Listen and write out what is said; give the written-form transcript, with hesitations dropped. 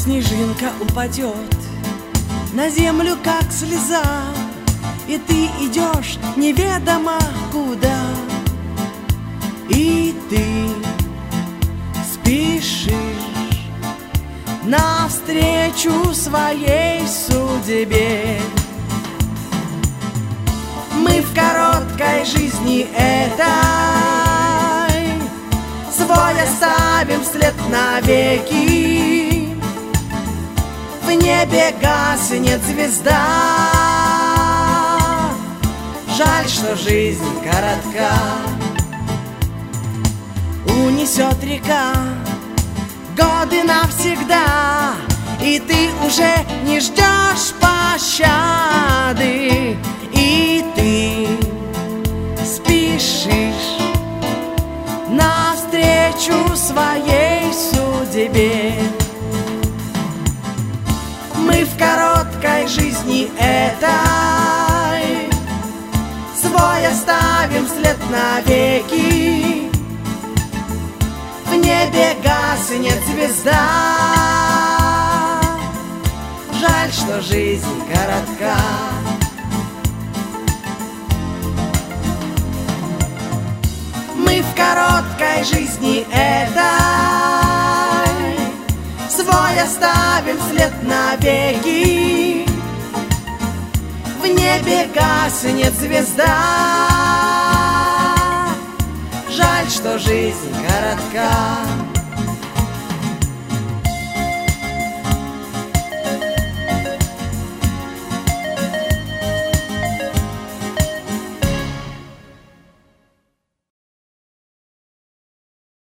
снежинка упадет на землю, как слеза, и ты идешь неведомо куда, и ты спешишь навстречу своей судьбе. Мы в короткой жизни этой свой оставим след навеки. В небе гаснет звезда, жаль, что жизнь коротка. Унесет река годы навсегда, и ты уже не ждешь пощады, и ты спешишь навстречу своей судьбе. Мы в короткой жизни этой свой оставим след навеки. В небе гаснет звезда, жаль, что жизнь коротка. Мы в короткой жизни этой свой оставим след навеки. В небе гаснет звезда, жаль, что жизнь коротка.